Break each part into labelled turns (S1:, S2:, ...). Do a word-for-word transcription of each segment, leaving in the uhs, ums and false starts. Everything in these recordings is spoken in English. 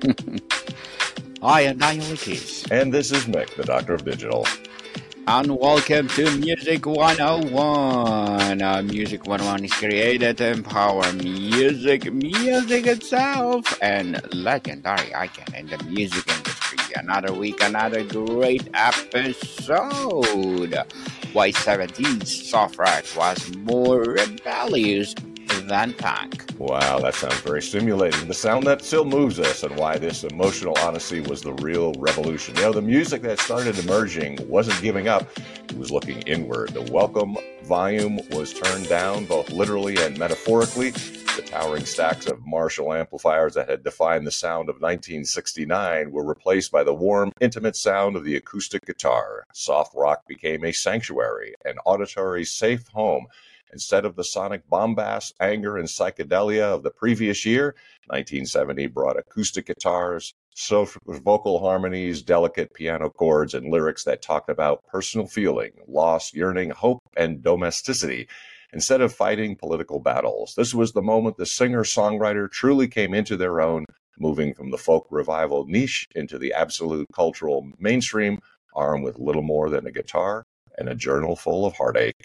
S1: I am Daniel Keys.
S2: And this is Mick, the Doctor of Digital.
S1: And welcome to Music one oh one. Uh, Music one oh one is created to empower music, music itself, and legendary icon in the music industry. Another week, another great episode. Why seventies soft rock was more rebellious than punk.
S2: Wow, that sounds very stimulating. The sound that still moves us, and why this emotional honesty was the real revolution. You know, the music that started emerging wasn't giving up, it was looking inward. The welcome volume was turned down, both literally and metaphorically. The towering stacks of Marshall amplifiers that had defined the sound of nineteen sixty-nine were replaced by the warm, intimate sound of the acoustic guitar. Soft rock became a sanctuary, an auditory safe home. Instead of the sonic bombast, anger, and psychedelia of the previous year, nineteen seventy brought acoustic guitars, soft vocal harmonies, delicate piano chords, and lyrics that talked about personal feeling, loss, yearning, hope, and domesticity. Instead of fighting political battles, this was the moment the singer-songwriter truly came into their own, moving from the folk revival niche into the absolute cultural mainstream, armed with little more than a guitar and a journal full of heartache.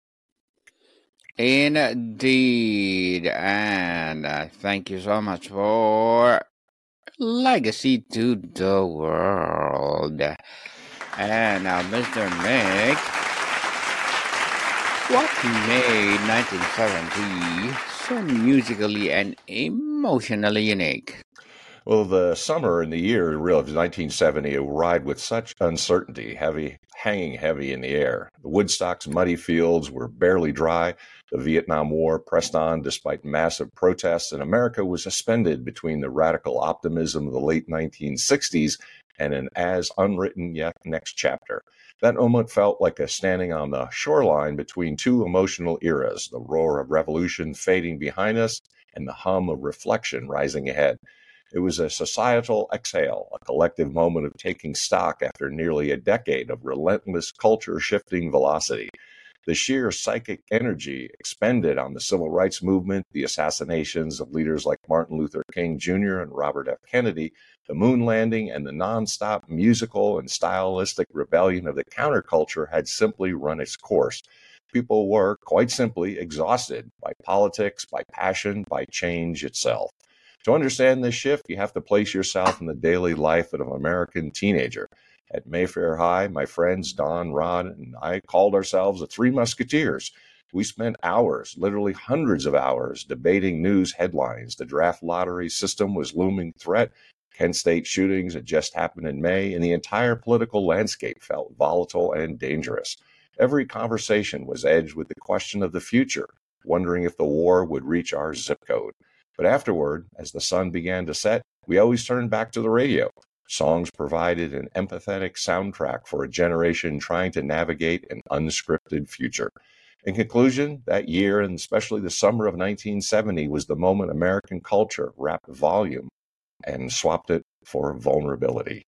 S1: Indeed, and uh, thank you so much for Legacy to the World. And now, Mister Mick, what made nineteen seventy so musically and emotionally unique?
S2: Well, the summer and the year of nineteen seventy arrived with such uncertainty, heavy, hanging heavy in the air. The Woodstock's muddy fields were barely dry. The Vietnam War pressed on despite massive protests, and America was suspended between the radical optimism of the late nineteen sixties and an as unwritten yet next chapter. That moment felt like a standing on the shoreline between two emotional eras, the roar of revolution fading behind us and the hum of reflection rising ahead. It was a societal exhale, a collective moment of taking stock after nearly a decade of relentless culture-shifting velocity. The sheer psychic energy expended on the civil rights movement, the assassinations of leaders like Martin Luther King Junior and Robert F. Kennedy, the moon landing, and the nonstop musical and stylistic rebellion of the counterculture had simply run its course. People were, quite simply, exhausted by politics, by passion, by change itself. To understand this shift, you have to place yourself in the daily life of an American teenager. At Mayfair High, my friends Don, Rod, and I called ourselves the Three Musketeers. We spent hours, literally hundreds of hours, debating news headlines. The draft lottery system was looming threat. Kent State shootings had just happened in May, and the entire political landscape felt volatile and dangerous. Every conversation was edged with the question of the future, wondering if the war would reach our zip code. But afterward, as the sun began to set, we always turned back to the radio. Songs provided an empathetic soundtrack for a generation trying to navigate an unscripted future. In conclusion, that year, and especially the summer of nineteen seventy, was the moment American culture wrapped volume and swapped it for vulnerability.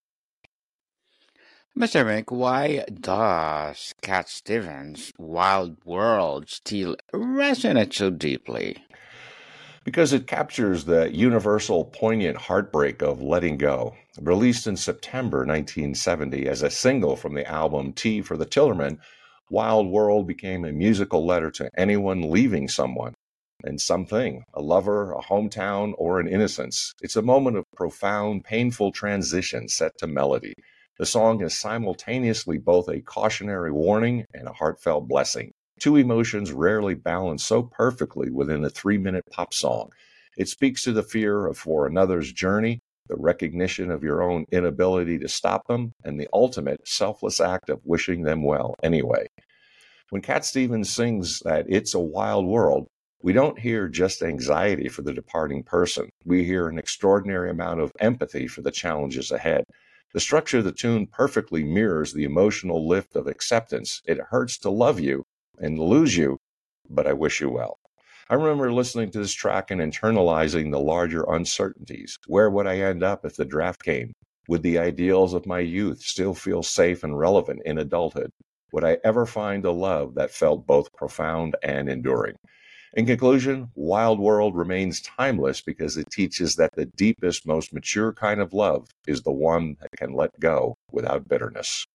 S1: Mister Mick, why does Cat Stevens' Wild World still resonate so deeply?
S2: Because it captures the universal poignant heartbreak of letting go. Released in September nineteen seventy as a single from the album Tea for the Tillerman, Wild World became a musical letter to anyone leaving someone and something, a lover, a hometown, or an innocence. It's a moment of profound, painful transition set to melody. The song is simultaneously both a cautionary warning and a heartfelt blessing. Two emotions rarely balance so perfectly within a three-minute pop song. It speaks to the fear of for another's journey, the recognition of your own inability to stop them, and the ultimate selfless act of wishing them well anyway. When Cat Stevens sings that it's a wild world, we don't hear just anxiety for the departing person. We hear an extraordinary amount of empathy for the challenges ahead. The structure of the tune perfectly mirrors the emotional lift of acceptance. It hurts to love you and lose you, but I wish you well. I remember listening to this track and internalizing the larger uncertainties. Where would I end up if the draft came? Would the ideals of my youth still feel safe and relevant in adulthood? Would I ever find a love that felt both profound and enduring? In conclusion, Wild World remains timeless because it teaches that the deepest, most mature kind of love is the one that can let go without bitterness.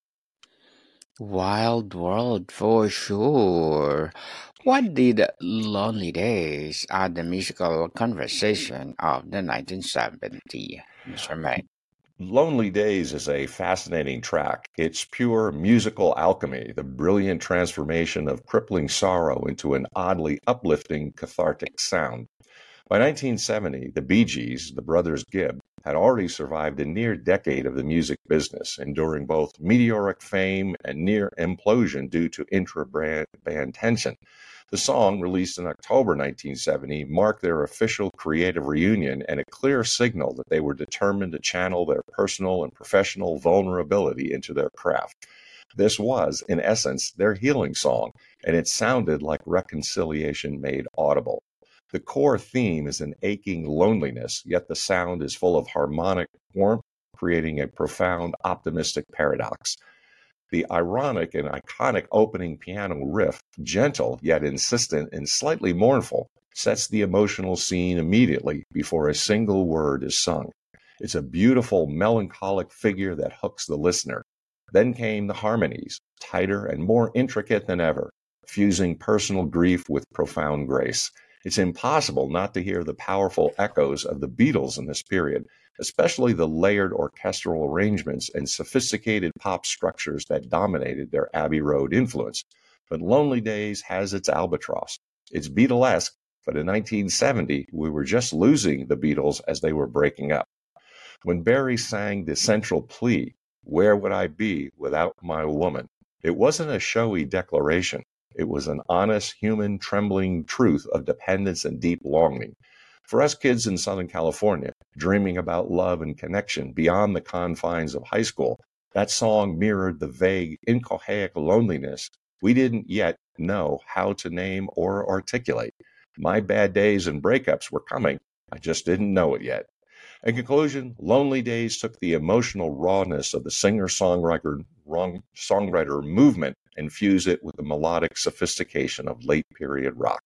S1: Wild World for sure. What did Lonely Days add the musical conversation of the nineteen seventies, mister May?
S2: Lonely Days is a fascinating track. It's pure musical alchemy, the brilliant transformation of crippling sorrow into an oddly uplifting, cathartic sound. By nineteen seventy, the Bee Gees, the brothers Gibb, had already survived a near decade of the music business, enduring both meteoric fame and near implosion due to intra-band tension. The song, released in October nineteen seventy, marked their official creative reunion and a clear signal that they were determined to channel their personal and professional vulnerability into their craft. This was, in essence, their healing song, and it sounded like reconciliation made audible. The core theme is an aching loneliness, yet the sound is full of harmonic warmth, creating a profound, optimistic paradox. The ironic and iconic opening piano riff, gentle yet insistent and slightly mournful, sets the emotional scene immediately before a single word is sung. It's a beautiful, melancholic figure that hooks the listener. Then came the harmonies, tighter and more intricate than ever, fusing personal grief with profound grace. It's impossible not to hear the powerful echoes of the Beatles in this period, especially the layered orchestral arrangements and sophisticated pop structures that dominated their Abbey Road influence. But Lonely Days has its albatross. It's Beatlesque, but in nineteen seventy, we were just losing the Beatles as they were breaking up. When Barry sang the central plea, "Where would I be without my woman?" it wasn't a showy declaration. It was an honest, human, trembling truth of dependence and deep longing. For us kids in Southern California, dreaming about love and connection beyond the confines of high school, that song mirrored the vague, inchoate loneliness we didn't yet know how to name or articulate. My bad days and breakups were coming. I just didn't know it yet. In conclusion, Lonely Days took the emotional rawness of the singer-songwriter songwriter movement and fused it with the melodic sophistication of late-period rock.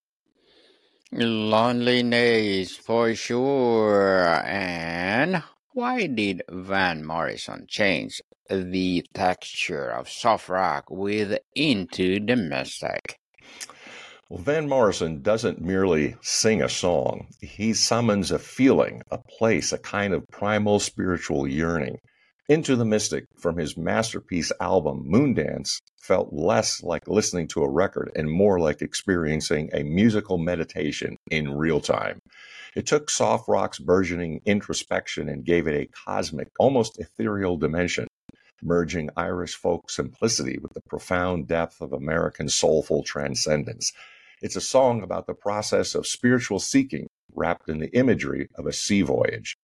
S1: Loneliness for sure. And why did Van Morrison change the texture of soft rock with Into the Mystic?
S2: Well, Van Morrison doesn't merely sing a song. He summons a feeling, a place, a kind of primal spiritual yearning. Into the Mystic, from his masterpiece album Moondance, felt less like listening to a record and more like experiencing a musical meditation in real time. It took soft rock's burgeoning introspection and gave it a cosmic, almost ethereal dimension, merging Irish folk simplicity with the profound depth of American soulful transcendence. It's a song about the process of spiritual seeking wrapped in the imagery of a sea voyage.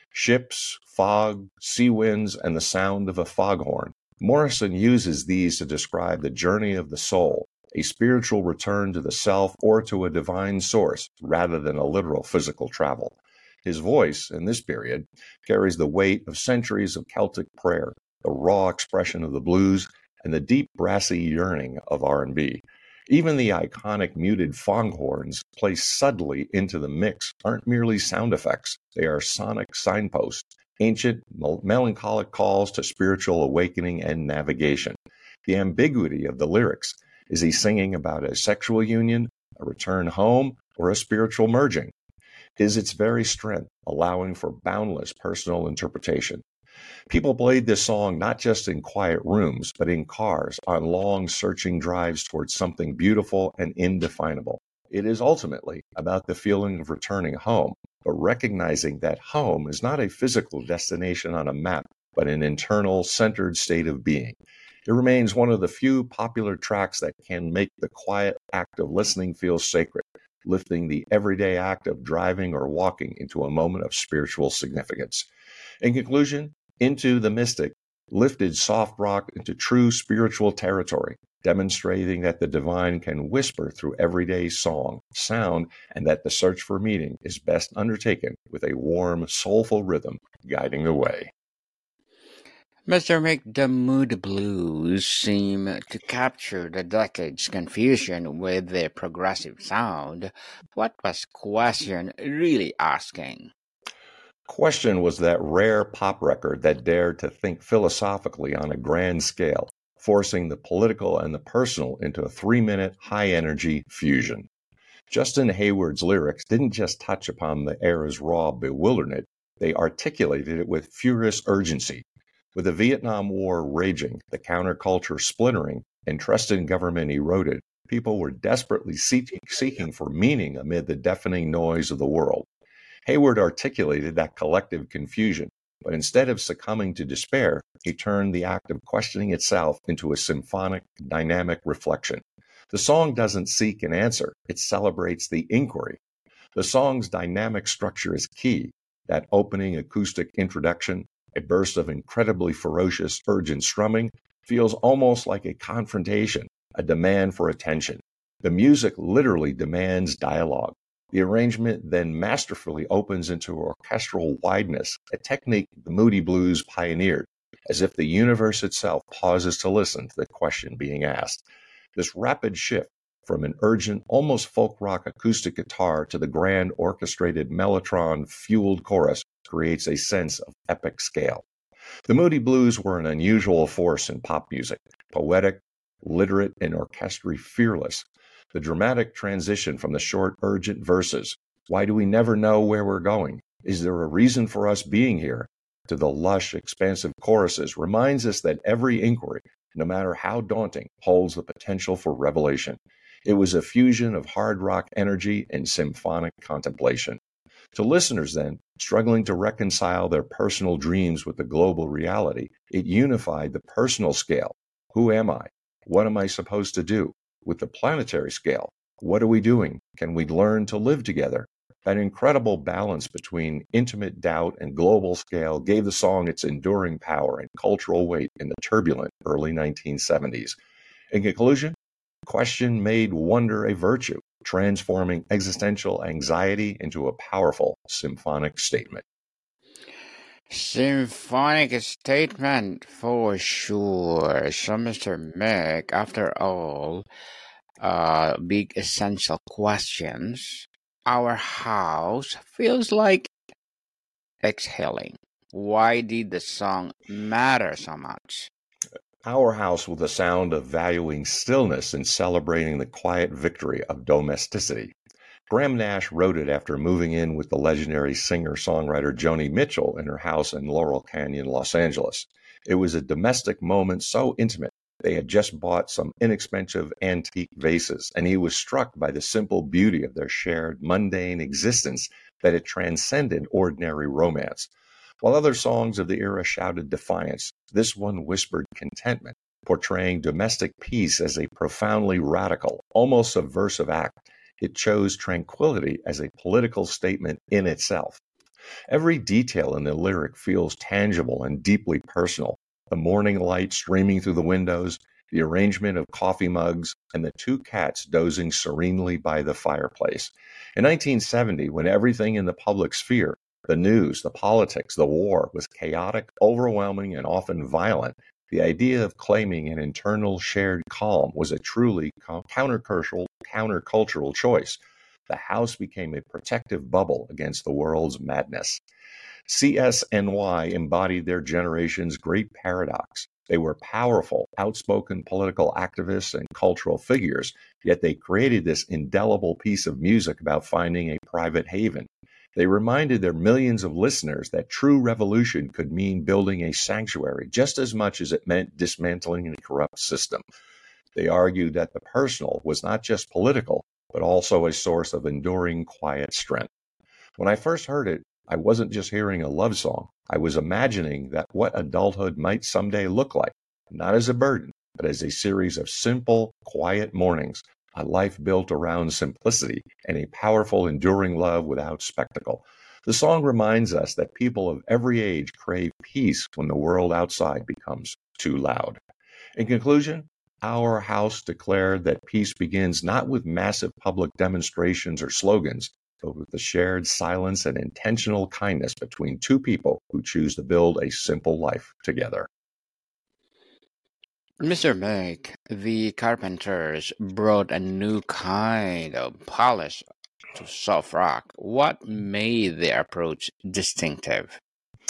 S2: Ships, fog, sea winds, and the sound of a foghorn. Morrison uses these to describe the journey of the soul, a spiritual return to the self or to a divine source, rather than a literal physical travel. His voice, in this period, carries the weight of centuries of Celtic prayer, the raw expression of the blues, and the deep brassy yearning of R and B. Even the iconic muted foghorns placed subtly into the mix aren't merely sound effects. They are sonic signposts, ancient, melancholic calls to spiritual awakening and navigation. The ambiguity of the lyrics. Is he singing about a sexual union, a return home, or a spiritual merging? Is its very strength allowing for boundless personal interpretation? People played this song not just in quiet rooms, but in cars, on long, searching drives towards something beautiful and indefinable. It is ultimately about the feeling of returning home, but recognizing that home is not a physical destination on a map, but an internal, centered state of being. It remains one of the few popular tracks that can make the quiet act of listening feel sacred, lifting the everyday act of driving or walking into a moment of spiritual significance. In conclusion, Into the Mystic lifted soft rock into true spiritual territory, demonstrating that the divine can whisper through everyday song, sound, and that the search for meaning is best undertaken with a warm, soulful rhythm guiding the way.
S1: mister Mick, the Mood Blues seem to capture the decade's confusion with their progressive sound. What was Question really asking?
S2: Question was that rare pop record that dared to think philosophically on a grand scale, forcing the political and the personal into a three minute high energy fusion. Justin Hayward's lyrics didn't just touch upon the era's raw bewilderment, they articulated it with furious urgency. With the Vietnam War raging, the counterculture splintering, and trust in government eroded, people were desperately seeking, seeking for meaning amid the deafening noise of the world. Hayward articulated that collective confusion, but instead of succumbing to despair, he turned the act of questioning itself into a symphonic, dynamic reflection. The song doesn't seek an answer, it celebrates the inquiry. The song's dynamic structure is key. That opening acoustic introduction, a burst of incredibly ferocious, urgent strumming, feels almost like a confrontation, a demand for attention. The music literally demands dialogue. The arrangement then masterfully opens into orchestral wideness, a technique the Moody Blues pioneered, as if the universe itself pauses to listen to the question being asked. This rapid shift from an urgent, almost folk rock acoustic guitar to the grand orchestrated mellotron-fueled chorus creates a sense of epic scale. The Moody Blues were an unusual force in pop music, poetic, literate, and orchestrally fearless. The dramatic transition from the short, urgent verses, "Why do we never know where we're going? Is there a reason for us being here?" to the lush, expansive choruses reminds us that every inquiry, no matter how daunting, holds the potential for revelation. It was a fusion of hard rock energy and symphonic contemplation. To listeners, then, struggling to reconcile their personal dreams with the global reality, it unified the personal scale. Who am I? What am I supposed to do? With the planetary scale, what are we doing? Can we learn to live together? That incredible balance between intimate doubt and global scale gave the song its enduring power and cultural weight in the turbulent early nineteen seventies. In conclusion, Question made wonder a virtue, transforming existential anxiety into a powerful symphonic statement.
S1: Symphonic statement for sure. So, mister Mick, after all, uh, big essential questions, our house feels like exhaling. Why did the song matter so much?
S2: Our house with the sound of valuing stillness and celebrating the quiet victory of domesticity. Graham Nash wrote it after moving in with the legendary singer-songwriter Joni Mitchell in her house in Laurel Canyon, Los Angeles. It was a domestic moment so intimate. They had just bought some inexpensive antique vases, and he was struck by the simple beauty of their shared mundane existence that it transcended ordinary romance. While other songs of the era shouted defiance, this one whispered contentment, portraying domestic peace as a profoundly radical, almost subversive act. It chose tranquility as a political statement in itself. Every detail in the lyric feels tangible and deeply personal. The morning light streaming through the windows, the arrangement of coffee mugs, and the two cats dozing serenely by the fireplace. In nineteen seventy, when everything in the public sphere, the news, the politics, the war, was chaotic, overwhelming, and often violent, the idea of claiming an internal shared calm was a truly countercultural, countercultural choice. The house became a protective bubble against the world's madness. C S N Y embodied their generation's great paradox. They were powerful, outspoken political activists and cultural figures, yet they created this indelible piece of music about finding a private haven. They reminded their millions of listeners that true revolution could mean building a sanctuary just as much as it meant dismantling a corrupt system. They argued that the personal was not just political, but also a source of enduring quiet strength. When I first heard it, I wasn't just hearing a love song. I was imagining that what adulthood might someday look like, not as a burden, but as a series of simple, quiet mornings, a life built around simplicity, and a powerful, enduring love without spectacle. The song reminds us that people of every age crave peace when the world outside becomes too loud. In conclusion, Our House declared that peace begins not with massive public demonstrations or slogans, but with the shared silence and intentional kindness between two people who choose to build a simple life together.
S1: mister Mick, the Carpenters brought a new kind of polish to soft rock. What made their approach distinctive?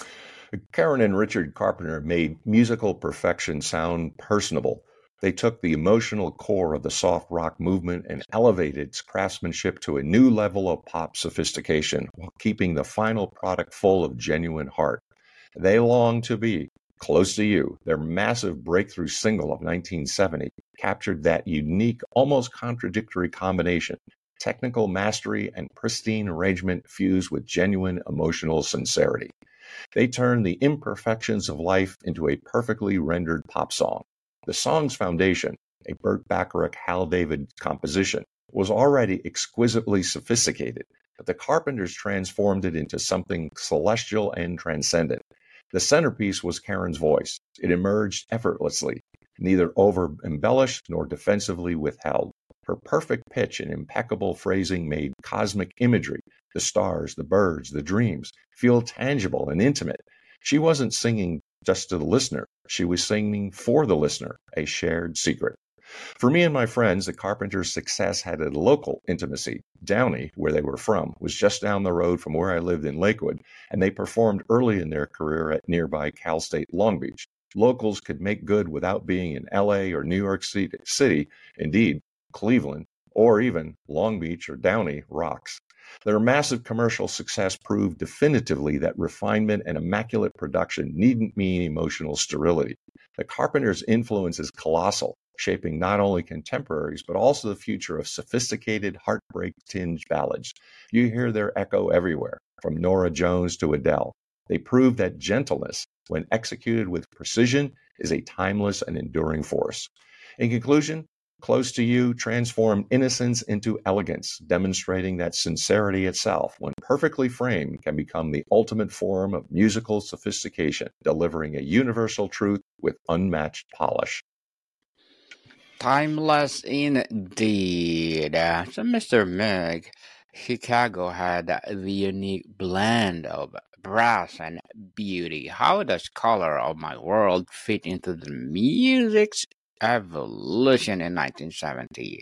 S2: Karen and Richard Carpenter made musical perfection sound personable. They took the emotional core of the soft rock movement and elevated its craftsmanship to a new level of pop sophistication while keeping the final product full of genuine heart. They Long to Be Close to You, their massive breakthrough single of nineteen seventy, captured that unique, almost contradictory combination: technical mastery and pristine arrangement fused with genuine emotional sincerity. They turned the imperfections of life into a perfectly rendered pop song. The song's foundation, a Burt Bacharach Hal David composition, was already exquisitely sophisticated, but the Carpenters transformed it into something celestial and transcendent. The centerpiece was Karen's voice. It emerged effortlessly, neither over-embellished nor defensively withheld. Her perfect pitch and impeccable phrasing made cosmic imagery, the stars, the birds, the dreams, feel tangible and intimate. She wasn't singing just to the listener. She was singing for the listener, a shared secret. For me and my friends, the Carpenters' success had a local intimacy. Downey, where they were from, was just down the road from where I lived in Lakewood, and they performed early in their career at nearby Cal State Long Beach. Locals could make good without being in L A or New York City. Indeed, Cleveland, or even Long Beach or Downey rocks. Their massive commercial success proved definitively that refinement and immaculate production needn't mean emotional sterility. The Carpenters' influence is colossal, shaping not only contemporaries, but also the future of sophisticated, heartbreak-tinged ballads. You hear their echo everywhere, from Norah Jones to Adele. They prove that gentleness, when executed with precision, is a timeless and enduring force. In conclusion, Close to You transformed innocence into elegance, demonstrating that sincerity itself, when perfectly framed, can become the ultimate form of musical sophistication, delivering a universal truth with unmatched polish.
S1: Timeless indeed. Uh, So, mister Meg, Chicago had the unique blend of brass and beauty. How does Color of My World fit into the music's evolution in nineteen seventy?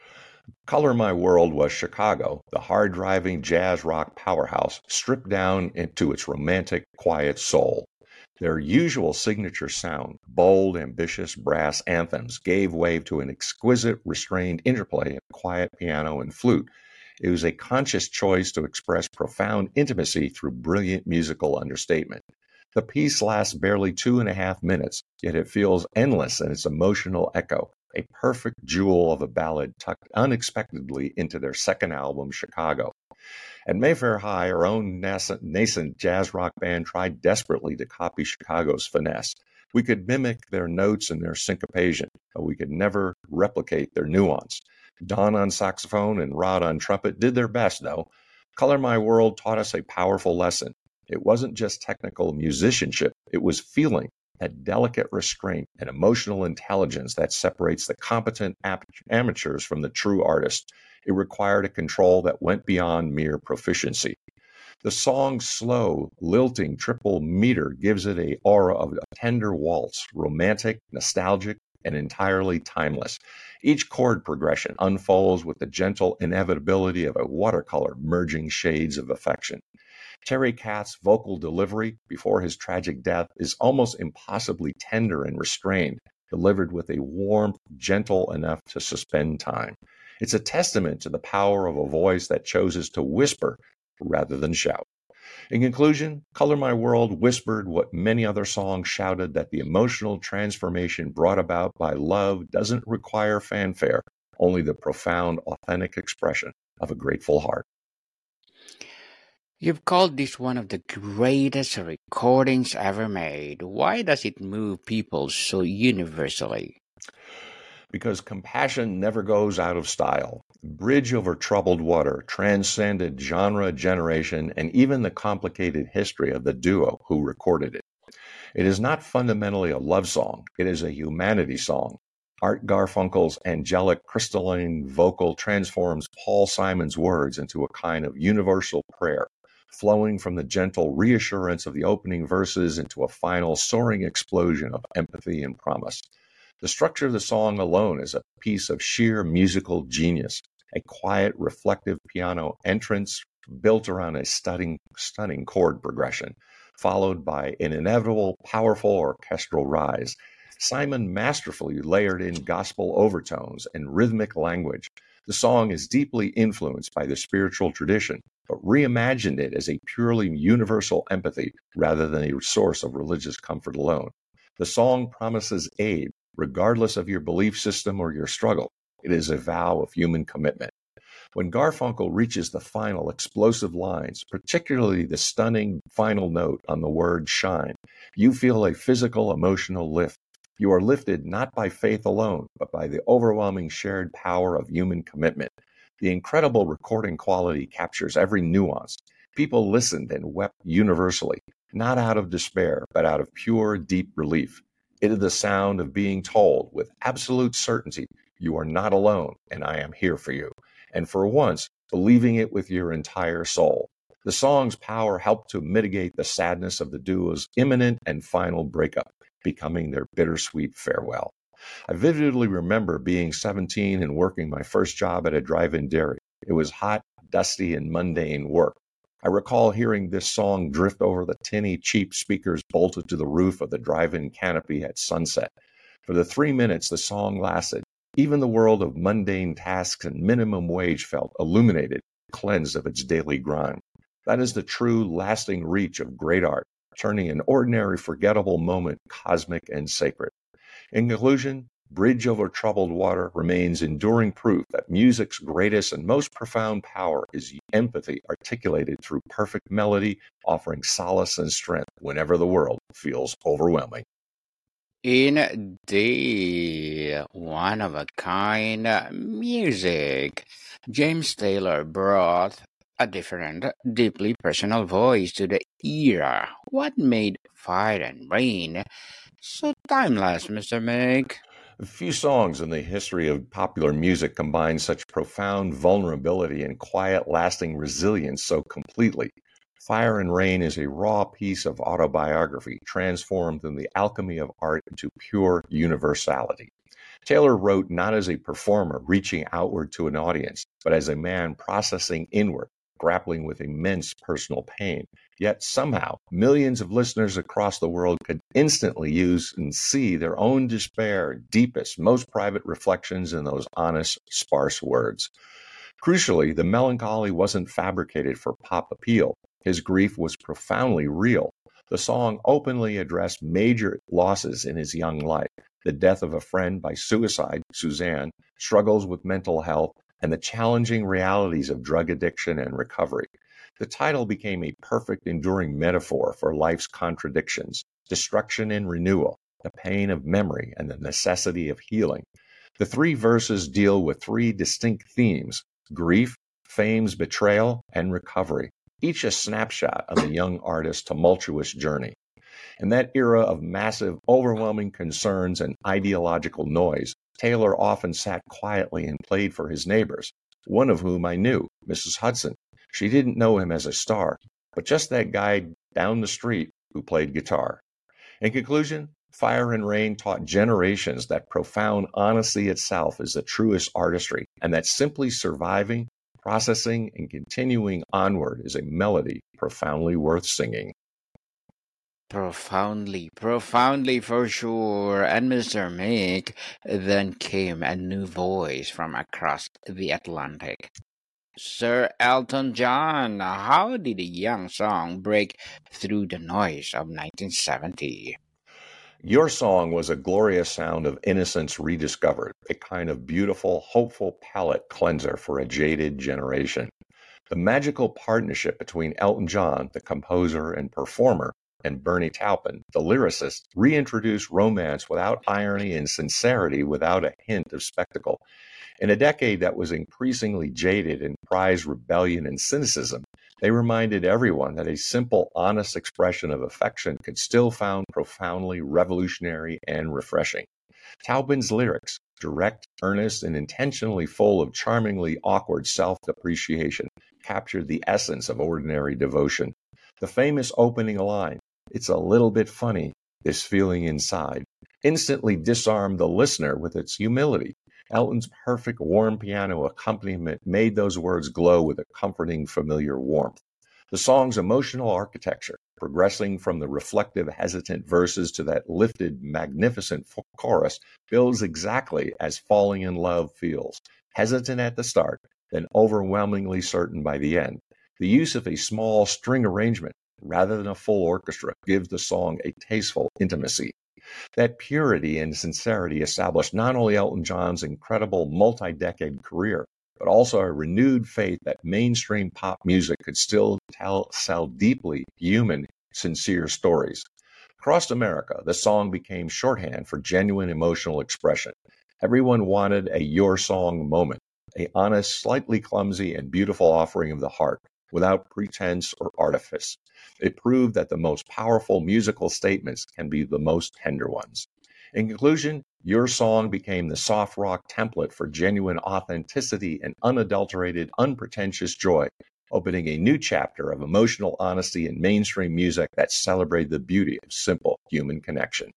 S2: Color My World was Chicago, the hard-driving jazz rock powerhouse, stripped down into its romantic, quiet soul. Their usual signature sound, bold, ambitious brass anthems, gave way to an exquisite, restrained interplay of quiet piano and flute. It was a conscious choice to express profound intimacy through brilliant musical understatement. The piece lasts barely two and a half minutes, yet it feels endless in its emotional echo, a perfect jewel of a ballad tucked unexpectedly into their second album, Chicago. At Mayfair High, our own nascent, nascent jazz rock band tried desperately to copy Chicago's finesse. We could mimic their notes and their syncopation, but we could never replicate their nuance. Don on saxophone and Rod on trumpet did their best, though. Color My World taught us a powerful lesson. It wasn't just technical musicianship, it was feeling, that delicate restraint and emotional intelligence that separates the competent ap- amateurs from the true artists. It required a control that went beyond mere proficiency. The song's slow, lilting triple meter gives it a aura of a tender waltz, romantic, nostalgic, and entirely timeless. Each chord progression unfolds with the gentle inevitability of a watercolor merging shades of affection. Terry Katz's vocal delivery before his tragic death is almost impossibly tender and restrained, delivered with a warmth gentle enough to suspend time. It's a testament to the power of a voice that chooses to whisper rather than shout. In conclusion, Color My World whispered what many other songs shouted, that the emotional transformation brought about by love doesn't require fanfare, only the profound, authentic expression of a grateful heart.
S1: You've called this one of the greatest recordings ever made. Why does it move people so universally?
S2: Because compassion never goes out of style. Bridge Over Troubled Water transcended genre, generation, and even the complicated history of the duo who recorded it. It is not fundamentally a love song, it is a humanity song. Art Garfunkel's angelic crystalline vocal transforms Paul Simon's words into a kind of universal prayer, flowing from the gentle reassurance of the opening verses into a final soaring explosion of empathy and promise. The structure of the song alone is a piece of sheer musical genius, a quiet, reflective piano entrance built around a stunning, stunning chord progression, followed by an inevitable, powerful orchestral rise. Simon masterfully layered in gospel overtones and rhythmic language. The song is deeply influenced by the spiritual tradition, but reimagined it as a purely universal empathy rather than a source of religious comfort alone. The song promises aid, regardless of your belief system or your struggle. It is a vow of human commitment. When Garfunkel reaches the final explosive lines, particularly the stunning final note on the word shine, you feel a physical, emotional lift. You are lifted not by faith alone, but by the overwhelming shared power of human commitment. The incredible recording quality captures every nuance. People listened and wept universally, not out of despair, but out of pure, deep relief. It is the sound of being told with absolute certainty, you are not alone, and I am here for you. And for once, believing it with your entire soul. The song's power helped to mitigate the sadness of the duo's imminent and final breakup, becoming their bittersweet farewell. I vividly remember being seventeen and working my first job at a drive-in dairy. It was hot, dusty, and mundane work. I recall hearing this song drift over the tinny, cheap speakers bolted to the roof of the drive-in canopy at sunset. For the three minutes the song lasted, even the world of mundane tasks and minimum wage felt illuminated, cleansed of its daily grime. That is the true, lasting reach of great art, turning an ordinary, forgettable moment cosmic and sacred. In conclusion, Bridge Over Troubled Water remains enduring proof that music's greatest and most profound power is empathy articulated through perfect melody, offering solace and strength whenever the world feels overwhelming.
S1: Indeed, one of a kind music. James Taylor brought a different, deeply personal voice to the era. What made Fire and Rain so timeless, Mister Meg?
S2: Few songs in the history of popular music combine such profound vulnerability and quiet, lasting resilience so completely. Fire and Rain is a raw piece of autobiography transformed in the alchemy of art into pure universality. Taylor wrote not as a performer reaching outward to an audience, but as a man processing inward, grappling with immense personal pain. Yet somehow, millions of listeners across the world could instantly use and see their own despair, deepest, most private reflections in those honest, sparse words. Crucially, the melancholy wasn't fabricated for pop appeal. His grief was profoundly real. The song openly addressed major losses in his young life, the death of a friend by suicide, Suzanne, struggles with mental health, and the challenging realities of drug addiction and recovery. The title became a perfect, enduring metaphor for life's contradictions, destruction and renewal, the pain of memory, and the necessity of healing. The three verses deal with three distinct themes: grief, fame's betrayal, and recovery, each a snapshot of the young artist's tumultuous journey. In that era of massive, overwhelming concerns and ideological noise, Taylor often sat quietly and played for his neighbors, one of whom I knew, Missus Hudson. She didn't know him as a star, but just that guy down the street who played guitar. In conclusion, Fire and Rain taught generations that profound honesty itself is the truest artistry, and that simply surviving, processing, and continuing onward is a melody profoundly worth singing.
S1: Profoundly, profoundly for sure. And Mister Mick, then came a new voice from across the Atlantic. Sir Elton John, how did a young song break through the noise of nineteen seventy?
S2: Your song was a glorious sound of innocence rediscovered, a kind of beautiful, hopeful palate cleanser for a jaded generation. The magical partnership between Elton John, the composer and performer, and Bernie Taupin, the lyricist, reintroduced romance without irony and sincerity without a hint of spectacle. In a decade that was increasingly jaded and prized rebellion and cynicism, they reminded everyone that a simple, honest expression of affection could still found profoundly revolutionary and refreshing. Taupin's lyrics, direct, earnest, and intentionally full of charmingly awkward self-depreciation, captured the essence of ordinary devotion. The famous opening line, "It's a little bit funny, this feeling inside," instantly disarmed the listener with its humility. Elton's perfect warm piano accompaniment made those words glow with a comforting, familiar warmth. The song's emotional architecture, progressing from the reflective, hesitant verses to that lifted, magnificent chorus, builds exactly as falling in love feels. Hesitant at the start, then overwhelmingly certain by the end. The use of a small string arrangement rather than a full orchestra gives the song a tasteful intimacy. That purity and sincerity established not only Elton John's incredible multi-decade career, but also a renewed faith that mainstream pop music could still tell, sell deeply human, sincere stories. Across America, the song became shorthand for genuine emotional expression. Everyone wanted a Your Song moment, a honest, slightly clumsy, and beautiful offering of the heart, without pretense or artifice. It proved that the most powerful musical statements can be the most tender ones. In conclusion, Your Song became the soft rock template for genuine authenticity and unadulterated, unpretentious joy, opening a new chapter of emotional honesty in mainstream music that celebrated the beauty of simple human connection.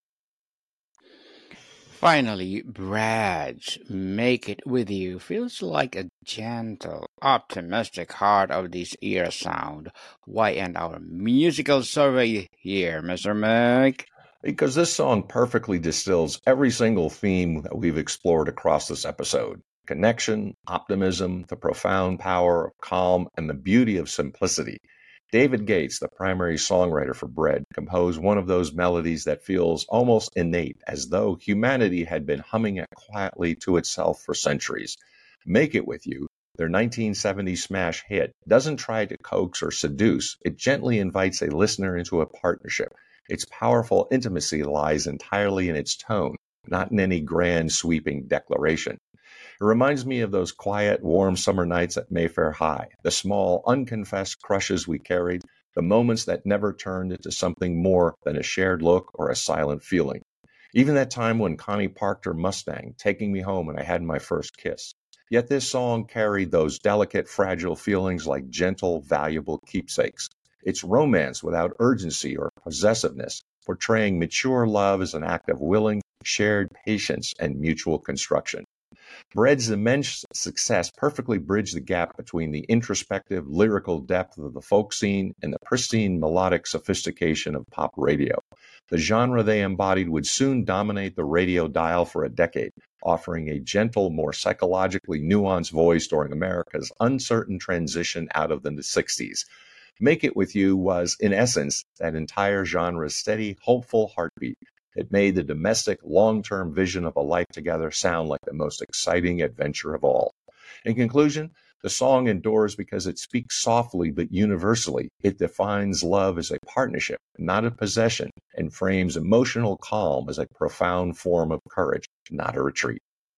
S1: Finally, Brad's Make It With You feels like a gentle, optimistic heart of this era sound. Why end our musical survey here, Mister Mick?
S2: Because this song perfectly distills every single theme that we've explored across this episode. Connection, optimism, the profound power of calm, and the beauty of simplicity. David Gates, the primary songwriter for Bread, composed one of those melodies that feels almost innate, as though humanity had been humming it quietly to itself for centuries. Make It With You, their nineteen seventy smash hit, doesn't try to coax or seduce. It gently invites a listener into a partnership. Its powerful intimacy lies entirely in its tone, not in any grand, sweeping declaration. It reminds me of those quiet, warm summer nights at Mayfair High, the small, unconfessed crushes we carried, the moments that never turned into something more than a shared look or a silent feeling. Even that time when Connie parked her Mustang, taking me home and I had my first kiss. Yet this song carried those delicate, fragile feelings like gentle, valuable keepsakes. It's romance without urgency or possessiveness, portraying mature love as an act of willing, shared patience and mutual construction. Bread's immense success perfectly bridged the gap between the introspective, lyrical depth of the folk scene and the pristine, melodic sophistication of pop radio. The genre they embodied would soon dominate the radio dial for a decade, offering a gentle, more psychologically nuanced voice during America's uncertain transition out of the sixties. Make It With You was, in essence, that entire genre's steady, hopeful heartbeat. It made the domestic, long-term vision of a life together sound like the most exciting adventure of all. In conclusion, the song endures because it speaks softly but universally. It defines love as a partnership, not a possession, and frames emotional calm as a profound form of courage, not a retreat.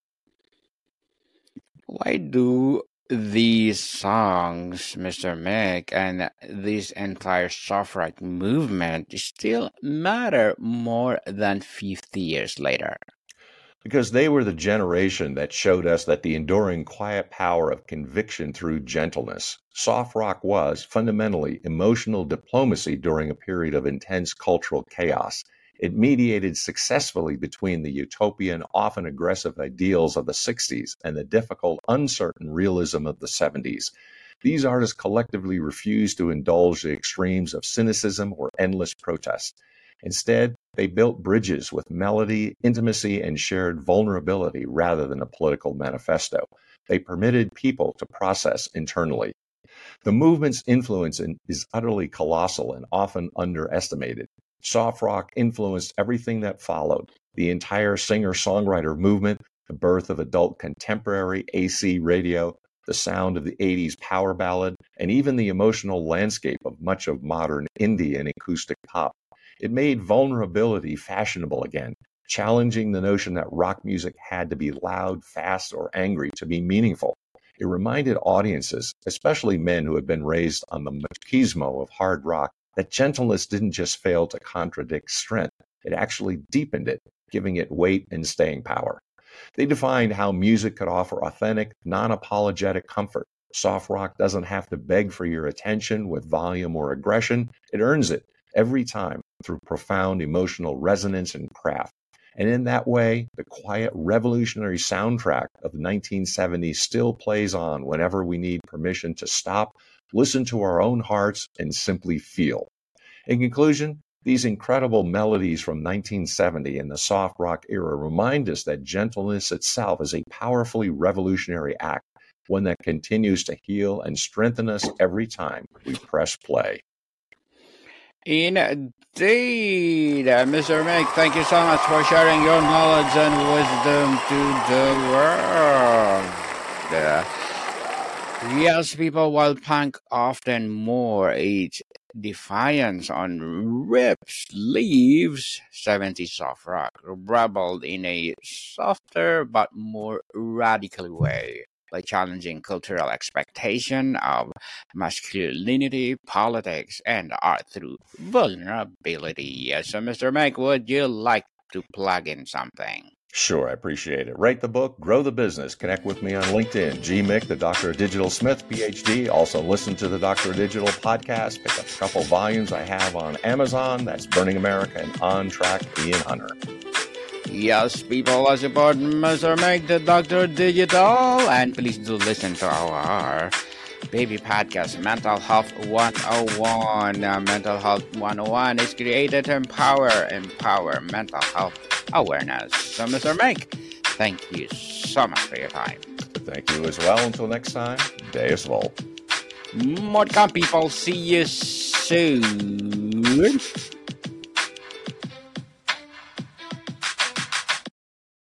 S1: Why do these songs, Mister Mick, and this entire soft rock movement still matter more than fifty years later?
S2: Because they were the generation that showed us that the enduring quiet power of conviction through gentleness. Soft rock was, fundamentally, emotional diplomacy during a period of intense cultural chaos. It mediated successfully between the utopian, often aggressive ideals of the sixties and the difficult, uncertain realism of the seventies. These artists collectively refused to indulge the extremes of cynicism or endless protest. Instead, they built bridges with melody, intimacy, and shared vulnerability rather than a political manifesto. They permitted people to process internally. The movement's influence in, is utterly colossal and often underestimated. Soft rock influenced everything that followed. The entire singer-songwriter movement, the birth of adult contemporary A C radio, the sound of the eighties power ballad, and even the emotional landscape of much of modern indie and acoustic pop. It made vulnerability fashionable again, challenging the notion that rock music had to be loud, fast, or angry to be meaningful. It reminded audiences, especially men who had been raised on the machismo of hard rock, that gentleness didn't just fail to contradict strength, it actually deepened it, giving it weight and staying power. They defined how music could offer authentic, non-apologetic comfort. Soft rock doesn't have to beg for your attention with volume or aggression. It earns it every time through profound emotional resonance and craft. And in that way, the quiet revolutionary soundtrack of the nineteen seventies still plays on whenever we need permission to stop, listen to our own hearts, and simply feel. In conclusion, these incredible melodies from nineteen seventy and the soft rock era remind us that gentleness itself is a powerfully revolutionary act, one that continues to heal and strengthen us every time we press play.
S1: Indeed, uh, Mister Mick, thank you so much for sharing your knowledge and wisdom to the world. Uh, yes, people, while punk often more age defiance on rips, leaves, seventies soft rock rebelled in a softer but more radical way by challenging cultural expectation of masculinity, politics, and art through vulnerability. Yes, so Mister Mike, would you like to plug in something?
S2: Sure, I appreciate it. Write the book, grow the business. Connect with me on LinkedIn, G Mick, the Doctor of Digital Smith, P H D. Also listen to the Doctor of Digital podcast. Pick up a couple volumes I have on Amazon. That's Burning America and On Track, Ian Hunter.
S1: Yes, people, I support Mister Mike, the Doctor Digital, and please do listen to our baby podcast, Mental Health one oh one. Uh, Mental Health one oh one is created to empower, empower mental health awareness. So, Mister Mike, thank you so much for your time.
S2: Thank you as well. Until next time, Deus Volt.
S1: More come, people. See you soon.